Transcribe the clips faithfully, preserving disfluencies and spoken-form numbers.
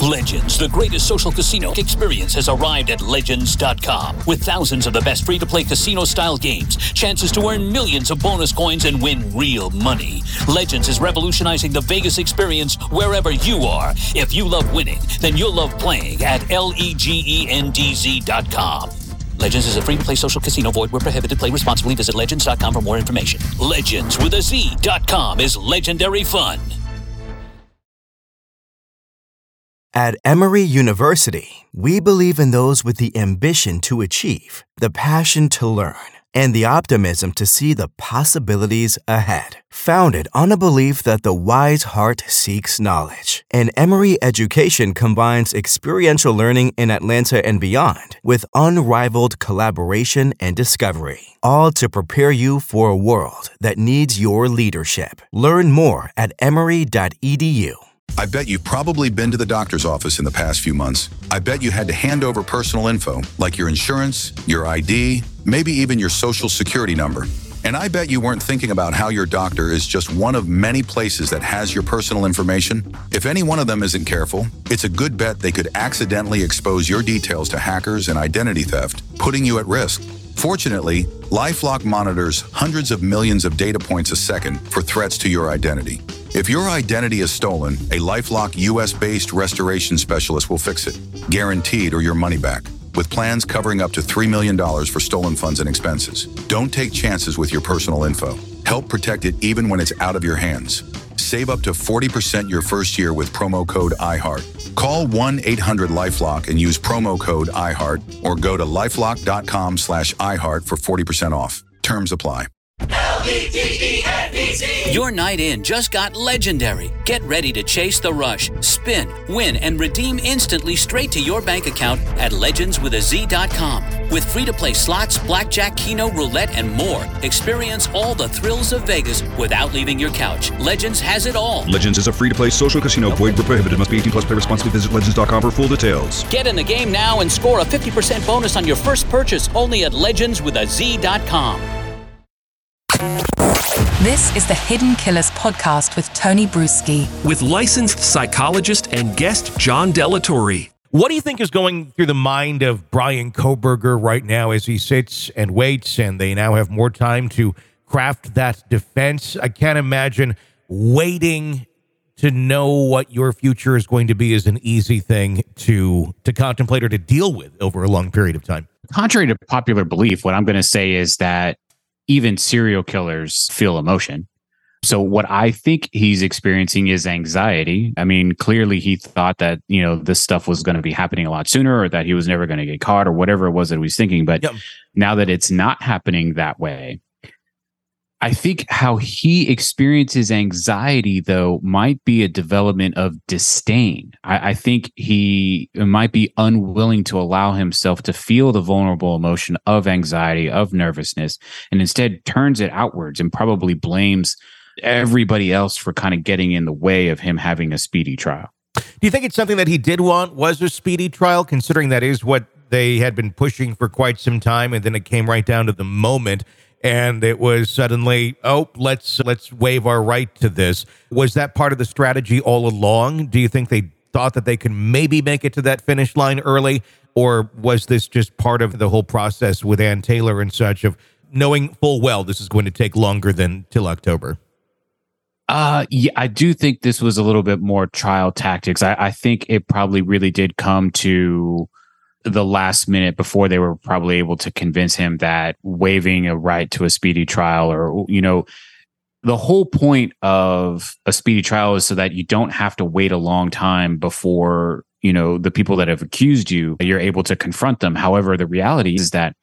Legends, the greatest social casino experience, has arrived at Legends dot com. With thousands of the best free-to-play casino-style games, chances to earn millions of bonus coins and win real money. Legends is revolutionizing the Vegas experience wherever you are. If you love winning, then you'll love playing at L-E-G-E-N-D-Z dot com. Legends is a free-to-play social casino. Void where prohibited. Play responsibly. Visit Legends dot com for more information. Legends with a Z dot com is legendary fun. At Emory University, we believe in those with the ambition to achieve, the passion to learn, and the optimism to see the possibilities ahead. Founded on a belief that the wise heart seeks knowledge, and Emory education combines experiential learning in Atlanta and beyond with unrivaled collaboration and discovery, all to prepare you for a world that needs your leadership. Learn more at emory dot e d u. I bet you've probably been to the doctor's office in the past few months. I bet you had to hand over personal info, like your insurance, your I D, maybe even your social security number. And I bet you weren't thinking about how your doctor is just one of many places that has your personal information. If any one of them isn't careful, it's a good bet they could accidentally expose your details to hackers and identity theft, putting you at risk. Fortunately, LifeLock monitors hundreds of millions of data points a second for threats to your identity. If your identity is stolen, a LifeLock U S-based restoration specialist will fix it, guaranteed, or your money back, with plans covering up to three million dollars for stolen funds and expenses. Don't take chances with your personal info. Help protect it even when it's out of your hands. Save up to forty percent your first year with promo code iHeart. Call one eight hundred LifeLock and use promo code iHeart, or go to lifelock dot com slash iHeart for forty percent off. Terms apply. L E G E N D Z. Your night in just got legendary. Get ready to chase the rush, spin, win, and redeem instantly straight to your bank account at legends with a Z dot com. With free-to-play slots, blackjack, keno, roulette, and more, experience all the thrills of Vegas without leaving your couch. Legends has it all. Legends is a free-to-play social casino. Void where prohibited. Must be eighteen plus. Play responsibly. Visit legends dot com for full details. Get in the game now and score a fifty percent bonus on your first purchase only at legends with a Z dot com. This is the Hidden Killers podcast with Tony Bruschi. With licensed psychologist and guest John Delatorre. What do you think is going through the mind of Bryan Kohberger right now as he sits and waits, and they now have more time to craft that defense? I can't imagine waiting to know what your future is going to be is an easy thing to, to contemplate or to deal with over a long period of time. Contrary to popular belief, what I'm going to say is that even serial killers feel emotion. So what I think he's experiencing is anxiety. I mean, clearly he thought that, you know, this stuff was going to be happening a lot sooner, or that he was never going to get caught, or whatever it was that he was thinking. But yep. Now that it's not happening that way, I think how he experiences anxiety, though, might be a development of disdain. I, I think he might be unwilling to allow himself to feel the vulnerable emotion of anxiety, of nervousness, and instead turns it outwards and probably blames everybody else for kind of getting in the way of him having a speedy trial. Do you think it's something that he did want, was a speedy trial, considering that is what they had been pushing for quite some time, and then it came right down to the moment? And it was suddenly, oh, let's let's waive our right to this. Was that part of the strategy all along? Do you think they thought that they could maybe make it to that finish line early? Or was this just part of the whole process with Ann Taylor and such, of knowing full well this is going to take longer than till October? Uh, yeah, I do think this was a little bit more trial tactics. I, I think it probably really did come to the last minute before they were probably able to convince him that waiving a right to a speedy trial, or, you know, the whole point of a speedy trial is so that you don't have to wait a long time before, you know, the people that have accused you, you're able to confront them. However, the reality is that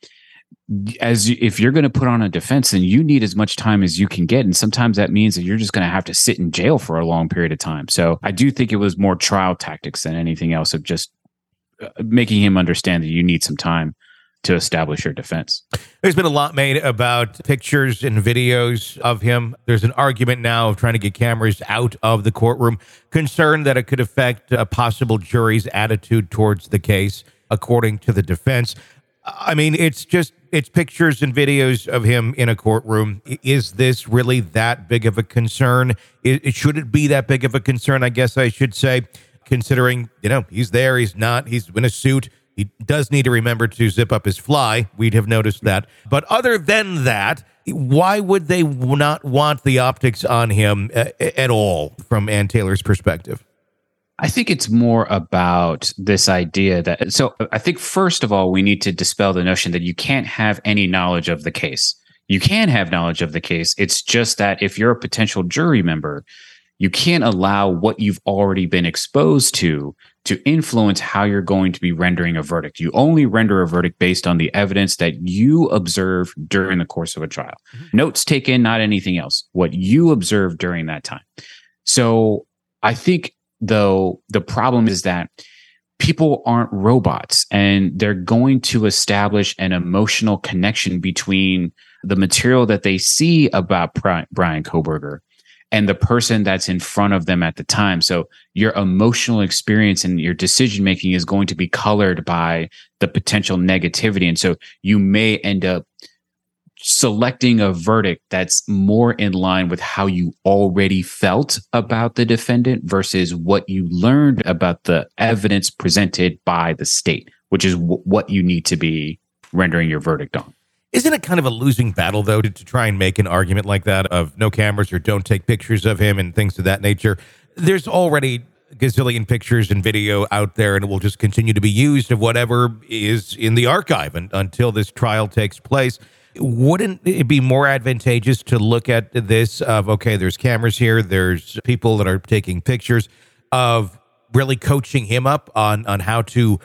as if you're going to put on a defense, then you need as much time as you can get. And sometimes that means that you're just going to have to sit in jail for a long period of time. So I do think it was more trial tactics than anything else, of just making him understand that you need some time to establish your defense. There's been a lot made about pictures and videos of him. There's an argument now of trying to get cameras out of the courtroom, concerned that it could affect a possible jury's attitude towards the case, according to the defense. I mean, it's just, it's pictures and videos of him in a courtroom. Is this really that big of a concern? It, it should it be that big of a concern, I guess I should say, considering, you know, he's there, he's not, he's in a suit. He does need to remember to zip up his fly. We'd have noticed that. But other than that, why would they not want the optics on him uh, at all from Ann Taylor's perspective? I think it's more about this idea that, so I think first of all, we need to dispel the notion that you can't have any knowledge of the case. You can have knowledge of the case. It's just that if you're a potential jury member, you can't allow what you've already been exposed to to influence how you're going to be rendering a verdict. You only render a verdict based on the evidence that you observe during the course of a trial. Mm-hmm. Notes taken, not anything else. What you observed during that time. So I think, though, the problem is that people aren't robots, and they're going to establish an emotional connection between the material that they see about Bryan Kohberger and the person that's in front of them at the time. So your emotional experience and your decision-making is going to be colored by the potential negativity. And so you may end up selecting a verdict that's more in line with how you already felt about the defendant versus what you learned about the evidence presented by the state, which is w- what you need to be rendering your verdict on. Isn't it kind of a losing battle, though, to, to try and make an argument like that of no cameras or don't take pictures of him and things of that nature? There's already a gazillion pictures and video out there, and it will just continue to be used of whatever is in the archive and, until this trial takes place. Wouldn't it be more advantageous to look at this of, okay, there's cameras here, there's people that are taking pictures, of really coaching him up on, on how to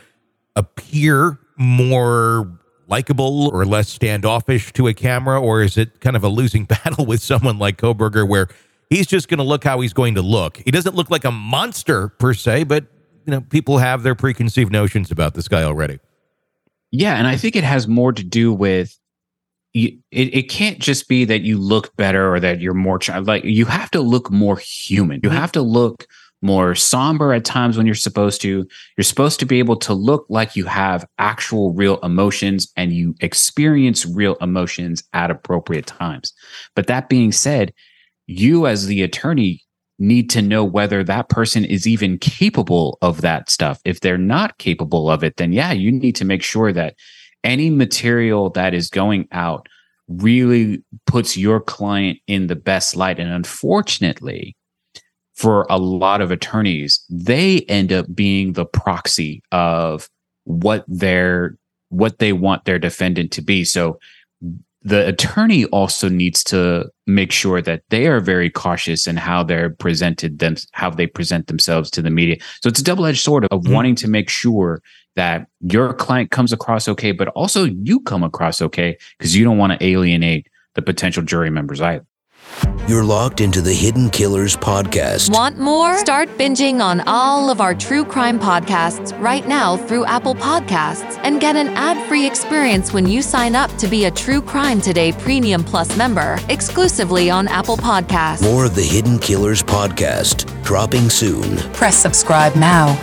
appear more likable or less standoffish to a camera? Or is it kind of a losing battle with someone like Kohberger where he's just going to look how he's going to look? He doesn't look like a monster per se, but you know, people have their preconceived notions about this guy already. Yeah, and I think it has more to do with you, it, it can't just be that you look better or that you're more like you have to look more human. You have to look more somber at times when you're supposed to. You're supposed to be able to look like you have actual real emotions and you experience real emotions at appropriate times. But that being said, you as the attorney need to know whether that person is even capable of that stuff. If they're not capable of it, then yeah, you need to make sure that any material that is going out really puts your client in the best light. And unfortunately, for a lot of attorneys, they end up being the proxy of what their what they want their defendant to be. So the attorney also needs to make sure that they are very cautious in how they're presented them, how they present themselves to the media. So it's a double-edged sword of mm-hmm. wanting to make sure that your client comes across okay, but also you come across okay, because you don't want to alienate the potential jury members either. You're locked into the Hidden Killers podcast. Want more? Start binging on all of our true crime podcasts right now through Apple Podcasts and get an ad-free experience when you sign up to be a True Crime Today Premium Plus member exclusively on Apple Podcasts. More of the Hidden Killers podcast dropping soon. Press subscribe now.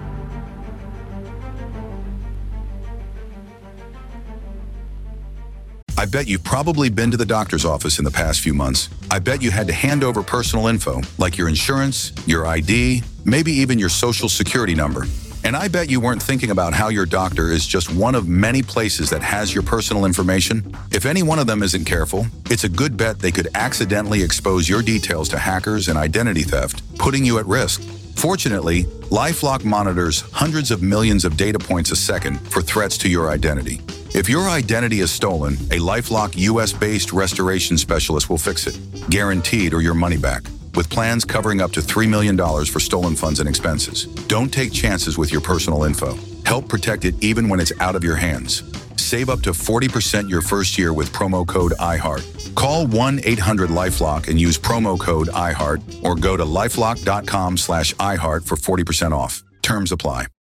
I bet you've probably been to the doctor's office in the past few months. I bet you had to hand over personal info, like your insurance, your I D, maybe even your social security number. And I bet you weren't thinking about how your doctor is just one of many places that has your personal information. If any one of them isn't careful, it's a good bet they could accidentally expose your details to hackers and identity theft, putting you at risk. Fortunately, LifeLock monitors hundreds of millions of data points a second for threats to your identity. If your identity is stolen, a LifeLock U S-based restoration specialist will fix it, guaranteed or your money back, with plans covering up to three million dollars for stolen funds and expenses. Don't take chances with your personal info. Help protect it even when it's out of your hands. Save up to forty percent your first year with promo code iHeart. Call one eight hundred LifeLock and use promo code iHeart or go to lifelock dot com slash iHeart for forty percent off. Terms apply.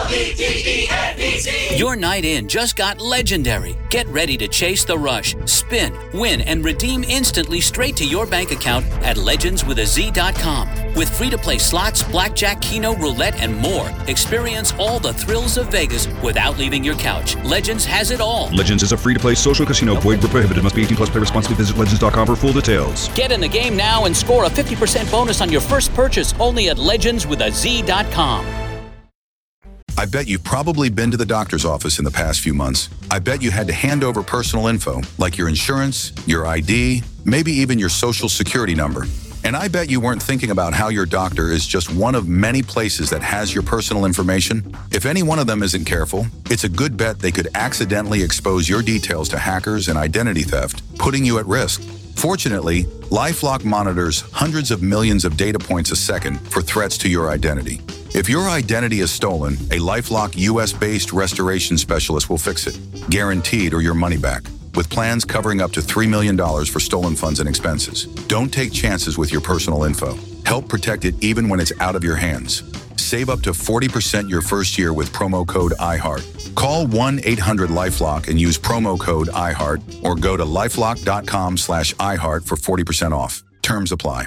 Your night in just got legendary. Get ready to chase the rush, spin, win, and redeem instantly straight to your bank account at legends with a z dot com. With free-to-play slots, blackjack, keno, roulette, and more, experience all the thrills of Vegas without leaving your couch. Legends has it all. Legends is a free-to-play social casino. Void where prohibited. Must be eighteen plus. Play responsibly. Visit legends dot com for full details. Get in the game now and score a fifty percent bonus on your first purchase only at legends with a z dot com. I bet you've probably been to the doctor's office in the past few months. I bet you had to hand over personal info, like your insurance, your I D, maybe even your social security number. And I bet you weren't thinking about how your doctor is just one of many places that has your personal information. If any one of them isn't careful, it's a good bet they could accidentally expose your details to hackers and identity theft, putting you at risk. Fortunately, LifeLock monitors hundreds of millions of data points a second for threats to your identity. If your identity is stolen, a LifeLock U S-based restoration specialist will fix it, guaranteed or your money back, with plans covering up to three million dollars for stolen funds and expenses. Don't take chances with your personal info. Help protect it even when it's out of your hands. Save up to forty percent your first year with promo code iHeart. Call one eight hundred LifeLock and use promo code iHeart, or go to lifelock dot com slash iHeart for forty percent off. Terms apply.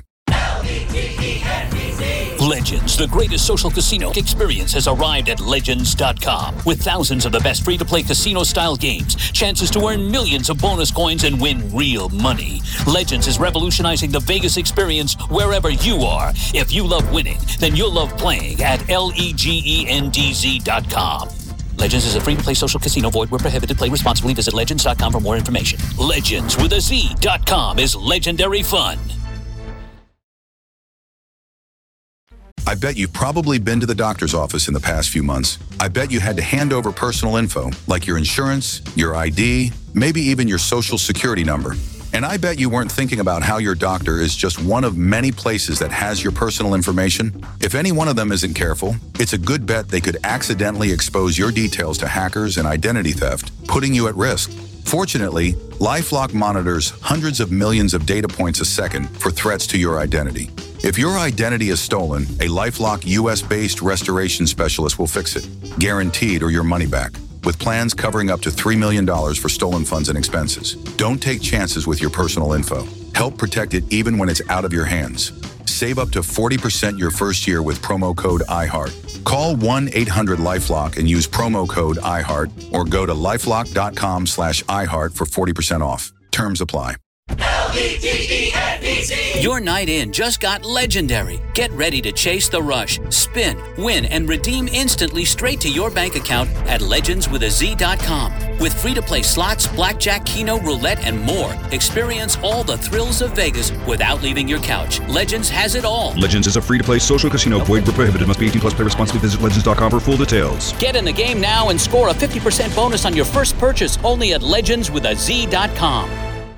Legends, the greatest social casino experience, has arrived at legends dot com. With thousands of the best free-to-play casino-style games, chances to earn millions of bonus coins and win real money. Legends is revolutionizing the Vegas experience wherever you are. If you love winning, then you'll love playing at legends dot com. Legends is a free-to-play social casino. Void where prohibited. Play responsibly. Visit legends dot com for more information. Legends with a Z dot com is legendary fun. I bet you've probably been to the doctor's office in the past few months. I bet you had to hand over personal info, like your insurance, your I D, maybe even your social security number. And I bet you weren't thinking about how your doctor is just one of many places that has your personal information. If any one of them isn't careful, it's a good bet they could accidentally expose your details to hackers and identity theft, putting you at risk. Fortunately, LifeLock monitors hundreds of millions of data points a second for threats to your identity. If your identity is stolen, a LifeLock U S-based restoration specialist will fix it, guaranteed or your money back, with plans covering up to three million dollars for stolen funds and expenses. Don't take chances with your personal info. Help protect it even when it's out of your hands. Save up to forty percent your first year with promo code iHeart. Call one eight hundred LifeLock and use promo code iHeart, or go to lifelock dot com slash iHeart for forty percent off. Terms apply. L E G E N D Z. Your night in just got legendary. Get ready to chase the rush, spin, win, and redeem instantly straight to your bank account at legends with a z dot com. With free-to-play slots, blackjack, keno, roulette, and more, experience all the thrills of Vegas without leaving your couch. Legends has it all. Legends is a free-to-play social casino. Void where prohibited. Must be eighteen plus. Play responsibly. Visit legends dot com for full details. Get in the game now and score a fifty percent bonus on your first purchase only at legends with a z dot com.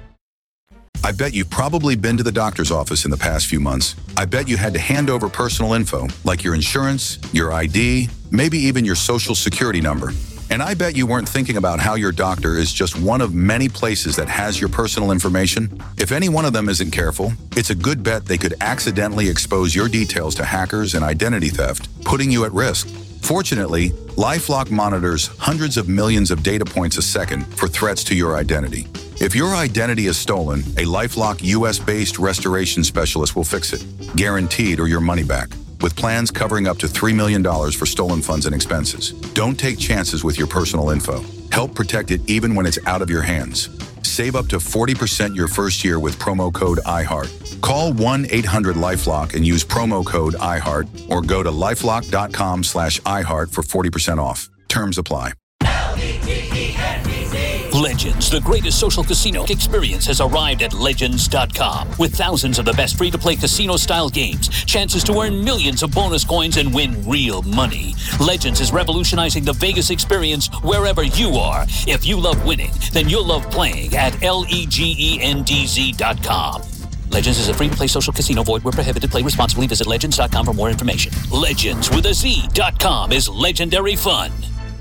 I bet you've probably been to the doctor's office in the past few months. I bet you had to hand over personal info, like your insurance, your I D, maybe even your social security number. And I bet you weren't thinking about how your doctor is just one of many places that has your personal information. If any one of them isn't careful, it's a good bet they could accidentally expose your details to hackers and identity theft, putting you at risk. Fortunately, LifeLock monitors hundreds of millions of data points a second for threats to your identity. If your identity is stolen, a LifeLock U S-based restoration specialist will fix it, guaranteed or your money back, with plans covering up to three million dollars for stolen funds and expenses. Don't take chances with your personal info. Help protect it even when it's out of your hands. Save up to forty percent your first year with promo code iHeart. Call one eight hundred LifeLock and use promo code iHeart, or go to lifelock dot com slash iHeart for forty percent off. Terms apply. Legends, the greatest social casino experience, has arrived at legends dot com. With thousands of the best free-to-play casino-style games, chances to earn millions of bonus coins and win real money. Legends is revolutionizing the Vegas experience wherever you are. If you love winning, then you'll love playing at legends dot com. Legends is a free-to-play social casino. Void where prohibited. Play responsibly. Visit legends dot com for more information. Legends with a Z dot com is legendary fun.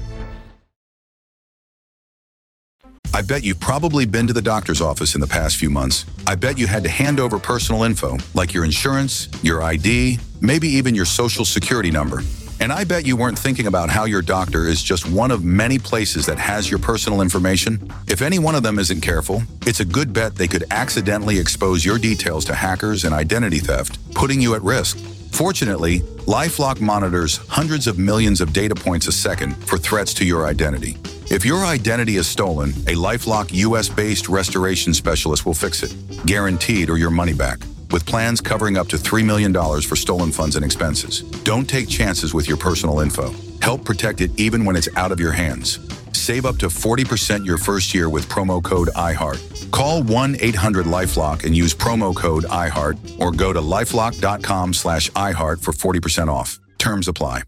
I bet you've probably been to the doctor's office in the past few months. I bet you had to hand over personal info, like your insurance, your I D, maybe even your social security number. And I bet you weren't thinking about how your doctor is just one of many places that has your personal information. If any one of them isn't careful, it's a good bet they could accidentally expose your details to hackers and identity theft, putting you at risk. Fortunately, LifeLock monitors hundreds of millions of data points a second for threats to your identity. If your identity is stolen, a LifeLock U S-based restoration specialist will fix it, guaranteed, or your money back, with plans covering up to three million dollars for stolen funds and expenses. Don't take chances with your personal info. Help protect it even when it's out of your hands. Save up to forty percent your first year with promo code iHeart. Call one eight hundred LifeLock and use promo code iHeart, or go to lifelock.com slash iHeart for forty percent off. Terms apply.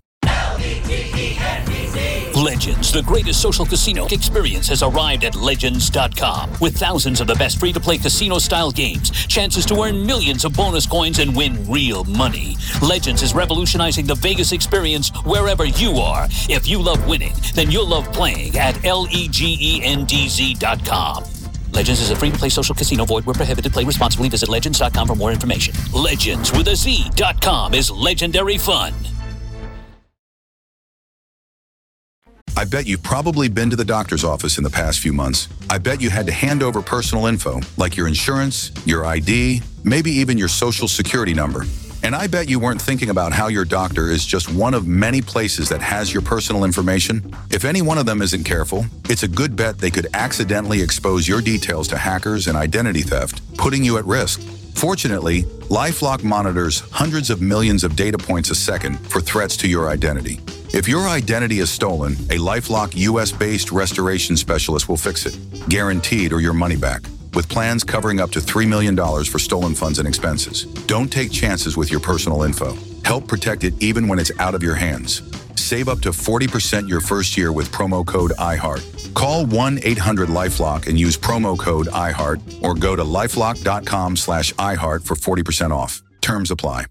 Legends, the greatest social casino experience, has arrived at Legends dot com. With thousands of the best free-to-play casino-style games, chances to earn millions of bonus coins and win real money. Legends is revolutionizing the Vegas experience wherever you are. If you love winning, then you'll love playing at L-E-G-E-N-D-Z dot com. Legends is a free-to-play social casino. Void where prohibited. Play responsibly. Visit Legends dot com for more information. Legends with a Z dot com is legendary fun. I bet you've probably been to the doctor's office in the past few months. I bet you had to hand over personal info, like your insurance, your I D, maybe even your social security number. And I bet you weren't thinking about how your doctor is just one of many places that has your personal information. If any one of them isn't careful, it's a good bet they could accidentally expose your details to hackers and identity theft, putting you at risk. Fortunately, LifeLock monitors hundreds of millions of data points a second for threats to your identity. If your identity is stolen, a LifeLock U S-based restoration specialist will fix it, guaranteed, or your money back, with plans covering up to three million dollars for stolen funds and expenses. Don't take chances with your personal info. Help protect it even when it's out of your hands. Save up to forty percent your first year with promo code iHeart. Call one eight hundred LifeLock and use promo code iHeart, or go to lifelock.com slash iHeart for forty percent off. Terms apply.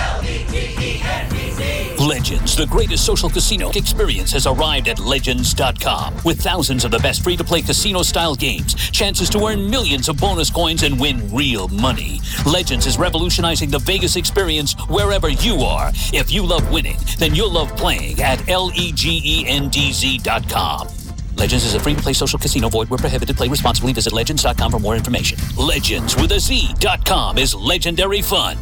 Legends, the greatest social casino experience, has arrived at Legends dot com. With thousands of the best free-to-play casino-style games, chances to earn millions of bonus coins and win real money. Legends is revolutionizing the Vegas experience wherever you are. If you love winning, then you'll love playing at L-E-G-E-N-D-Z dot com. Legends is a free-to-play social casino. Void where prohibited. Play responsibly. Visit Legends dot com for more information. Legends with a Z dot com is legendary fun.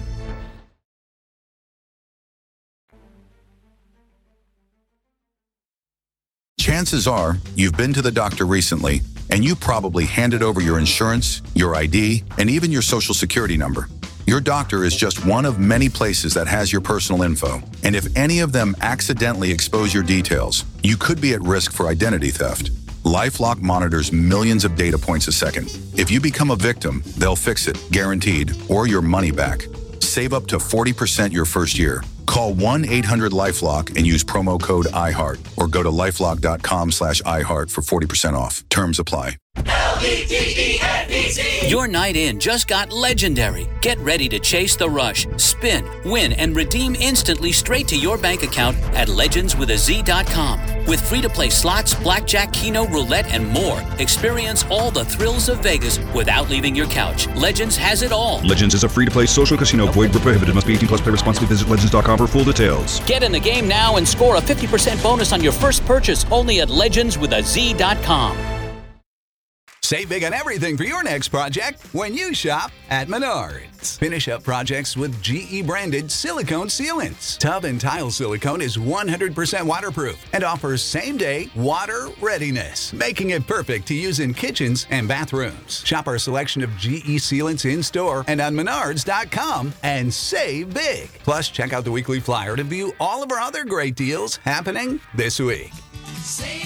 Chances are you've been to the doctor recently, and you probably handed over your insurance, your I D, and even your social security number. Your doctor is just one of many places that has your personal info, and if any of them accidentally expose your details, you could be at risk for identity theft. LifeLock monitors millions of data points a second. If you become a victim, they'll fix it, guaranteed, or your money back. Save up to forty percent your first year. Call one eight hundred LifeLock and use promo code iHeart, or go to lifelock.com slash iHeart for forty percent off. Terms apply. L E G E N D Z. Your night in just got legendary. Get ready to chase the rush, spin, win, and redeem instantly straight to your bank account at legends with a Z dot com. With free-to-play slots, blackjack, keno, roulette, and more, experience all the thrills of Vegas without leaving your couch. Legends has it all. Legends is a free-to-play social casino. Void where prohibited. Must be eighteen plus. Play responsibly. Visit legends dot com for full details. Get in the game now and score a fifty percent bonus on your first purchase only at legends with a Z dot com. Save big on everything for your next project when you shop at Menards. Finish up projects with G E-branded silicone sealants. Tub and tile silicone is one hundred percent waterproof and offers same-day water readiness, making it perfect to use in kitchens and bathrooms. Shop our selection of G E sealants in-store and on menards dot com and save big. Plus, check out the weekly flyer to view all of our other great deals happening this week. Save